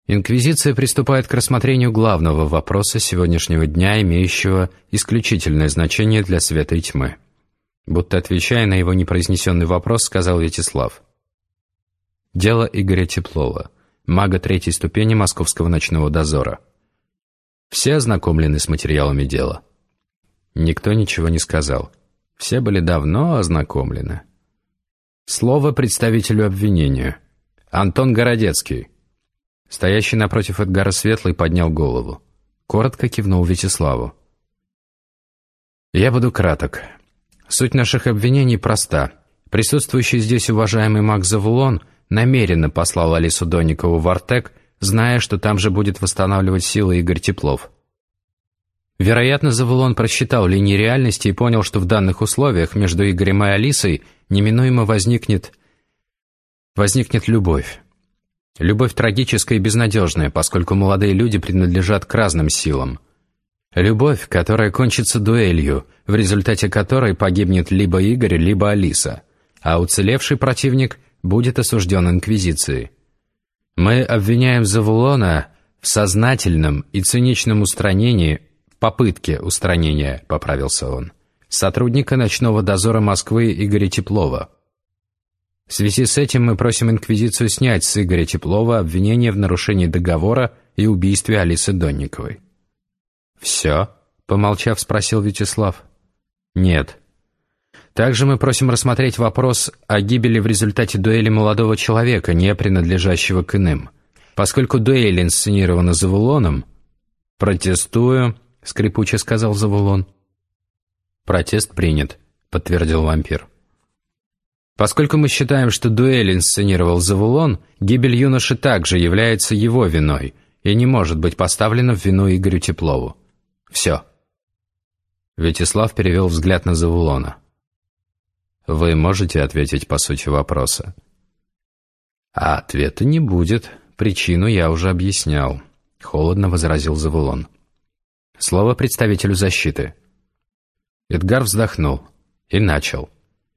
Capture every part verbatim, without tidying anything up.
Инквизиция приступает к рассмотрению главного вопроса сегодняшнего дня, имеющего исключительное значение для света и тьмы. Будто отвечая на его непроизнесенный вопрос, сказал Вячеслав. Дело Игоря Теплова, мага третьей ступени Московского ночного дозора. Все ознакомлены с материалами дела? Никто ничего не сказал. Все были давно ознакомлены. Слово представителю обвинения. Антон Городецкий. Стоящий напротив Эдгара Светлый поднял голову. Коротко кивнул Вячеславу. «Я буду краток. Суть наших обвинений проста. Присутствующий здесь уважаемый маг Завулон намеренно послал Алису Донникову в Артек, зная, что там же будет восстанавливать силы Игорь Теплов. Вероятно, Завулон просчитал линии реальности и понял, что в данных условиях между Игорем и Алисой неминуемо возникнет... возникнет любовь. Любовь трагическая и безнадежная, поскольку молодые люди принадлежат к разным силам. Любовь, которая кончится дуэлью, в результате которой погибнет либо Игорь, либо Алиса, а уцелевший противник будет осужден Инквизицией. Мы обвиняем Завулона в сознательном и циничном устранении, попытке устранения, поправился он, сотрудника ночного дозора Москвы Игоря Теплова. В связи с этим мы просим Инквизицию снять с Игоря Теплова обвинение в нарушении договора и убийстве Алисы Донниковой. «Все?» — помолчав, спросил Вячеслав. «Нет. Также мы просим рассмотреть вопрос о гибели в результате дуэли молодого человека, не принадлежащего к иным. Поскольку дуэль инсценирована Завулоном...» «Протестую», — скрипуче сказал Завулон. «Протест принят», — подтвердил вампир. «Поскольку мы считаем, что дуэль инсценировал Завулон, гибель юноши также является его виной и не может быть поставлена в вину Игорю Теплову. Все». Вячеслав перевел взгляд на Завулона. «Вы можете ответить по сути вопроса?» «А ответа не будет. Причину я уже объяснял», — холодно возразил Завулон. «Слово представителю защиты». Эдгар вздохнул и начал.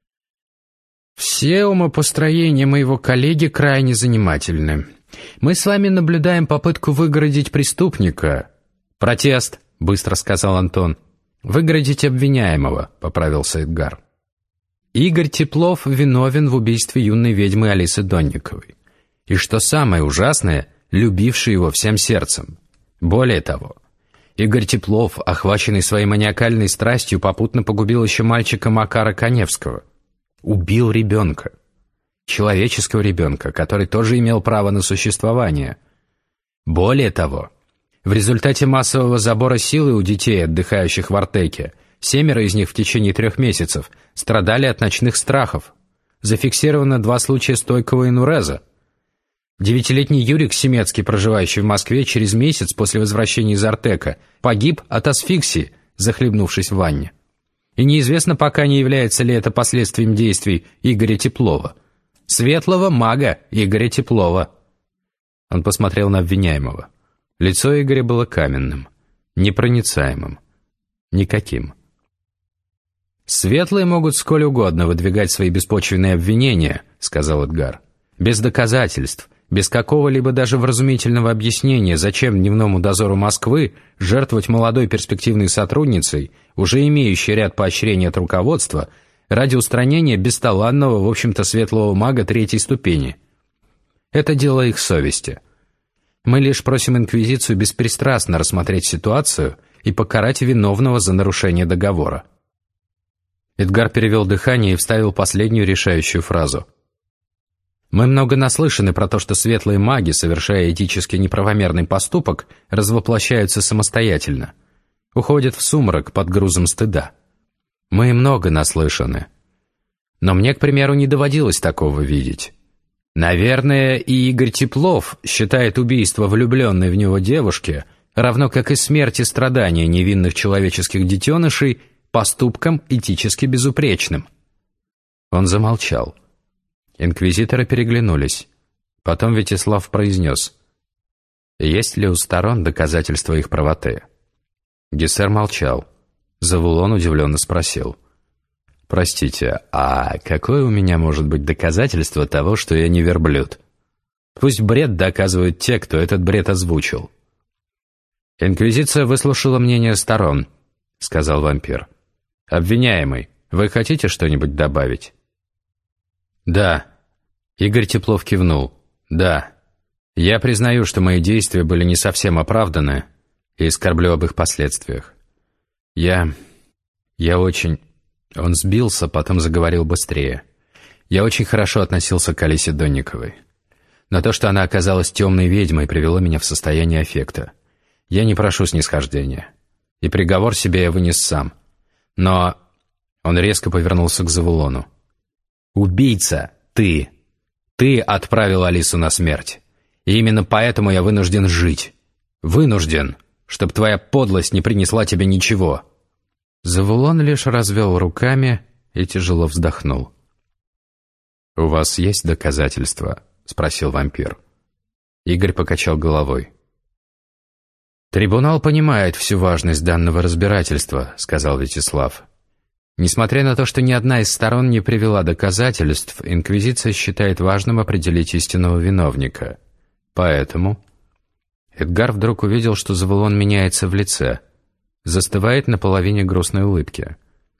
«Все умопостроения моего коллеги крайне занимательны. Мы с вами наблюдаем попытку выгородить преступника». «Протест», — быстро сказал Антон. «Выгородить обвиняемого», — поправился Эдгар. «Игорь Теплов виновен в убийстве юной ведьмы Алисы Донниковой. И что самое ужасное, любивший его всем сердцем. Более того, Игорь Теплов, охваченный своей маниакальной страстью, попутно погубил еще мальчика Макара Коневского. Убил ребенка. Человеческого ребенка, который тоже имел право на существование. Более того, в результате массового забора силы у детей, отдыхающих в Артеке, семеро из них в течение трех месяцев страдали от ночных страхов. Зафиксировано два случая стойкого инуреза. Девятилетний Юрик Семецкий, проживающий в Москве, через месяц после возвращения из Артека погиб от асфиксии, захлебнувшись в ванне. И неизвестно пока, не является ли это последствием действий Игоря Теплова. Светлого мага Игоря Теплова. Он посмотрел на обвиняемого. Лицо Игоря было каменным, непроницаемым, никаким. «Светлые могут сколь угодно выдвигать свои беспочвенные обвинения», — сказал Эдгар. «Без доказательств, без какого-либо даже вразумительного объяснения, зачем дневному дозору Москвы жертвовать молодой перспективной сотрудницей, уже имеющей ряд поощрений от руководства, ради устранения бесталанного, в общем-то, светлого мага третьей ступени. Это дело их совести. Мы лишь просим Инквизицию беспристрастно рассмотреть ситуацию и покарать виновного за нарушение договора». Эдгар перевел дыхание и вставил последнюю решающую фразу. «Мы много наслышаны про то, что светлые маги, совершая этически неправомерный поступок, развоплощаются самостоятельно, уходят в сумрак под грузом стыда. Мы много наслышаны. Но мне, к примеру, не доводилось такого видеть. Наверное, и Игорь Теплов считает убийство влюбленной в него девушки, равно как и смерть и страдания невинных человеческих детенышей, поступком этически безупречным». Он замолчал. Инквизиторы переглянулись. Потом Вячеслав произнес: «Есть ли у сторон доказательства их правоты?» Гессер молчал. Завулон удивленно спросил: «Простите, а какое у меня может быть доказательство того, что я не верблюд?» Пусть бред доказывают те, кто этот бред озвучил». «Инквизиция выслушала мнение сторон», — сказал вампир. «Обвиняемый, вы хотите что-нибудь добавить?» «Да». Игорь Теплов кивнул. «Да. Я признаю, что мои действия были не совсем оправданы и скорблю об их последствиях. Я... я очень...» Он сбился, потом заговорил быстрее. «Я очень хорошо относился к Алисе Донниковой. Но то, что она оказалась темной ведьмой, привело меня в состояние аффекта. Я не прошу снисхождения. И приговор себе я вынес сам. Но...» Он резко повернулся к Завулону. «Убийца! Ты! Ты отправил Алису на смерть. И именно поэтому я вынужден жить. Вынужден, чтобы твоя подлость не принесла тебе ничего». Завулон лишь развел руками и тяжело вздохнул. «У вас есть доказательства?» — спросил вампир. Игорь покачал головой. «Трибунал понимает всю важность данного разбирательства», — сказал Вячеслав. «Несмотря на то, что ни одна из сторон не привела доказательств, инквизиция считает важным определить истинного виновника. Поэтому...» Эдгар вдруг увидел, что Завулон меняется в лице, застывает на половине грустной улыбки.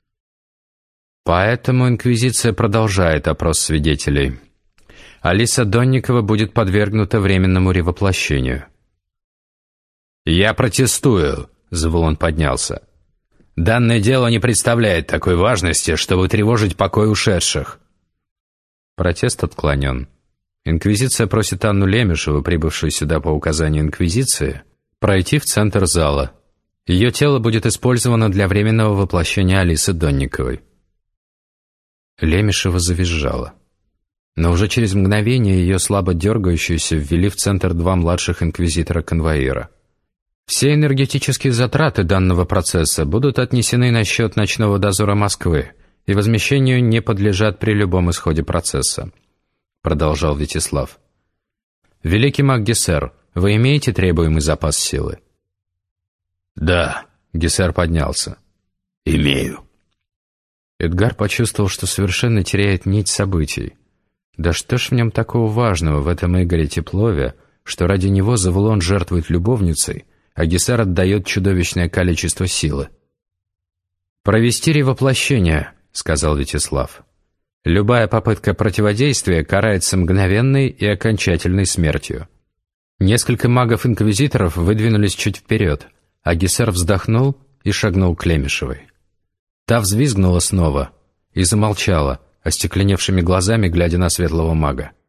«Поэтому инквизиция продолжает опрос свидетелей. Алиса Донникова будет подвергнута временному ревоплощению». «Я протестую», — Завулон поднялся. «Данное дело не представляет такой важности, чтобы тревожить покой ушедших». Протест отклонен. Инквизиция просит Анну Лемешеву, прибывшую сюда по указанию инквизиции, пройти в центр зала. Ее тело будет использовано для временного воплощения Алисы Донниковой. Лемешева завизжала. Но уже через мгновение ее слабо дергающуюся ввели в центр два младших инквизитора-конвоира. Все энергетические затраты данного процесса будут отнесены на счет ночного дозора Москвы и возмещению не подлежат при любом исходе процесса, продолжал Вячеслав. «Великий маг Гессер, вы имеете требуемый запас силы?» «Да», — Гессер поднялся. «Имею». Эдгар почувствовал, что совершенно теряет нить событий. Да что ж в нем такого важного, в этом Игоре Теплове, что ради него Завулон жертвует любовницей, а Гессер отдает чудовищное количество силы? «Провести ревоплощение», — сказал Вячеслав. «Любая попытка противодействия карается мгновенной и окончательной смертью». Несколько магов-инквизиторов выдвинулись чуть вперед, а Гессер вздохнул и шагнул к Лемешевой. Та взвизгнула снова и замолчала, остекленевшими глазами глядя на светлого мага.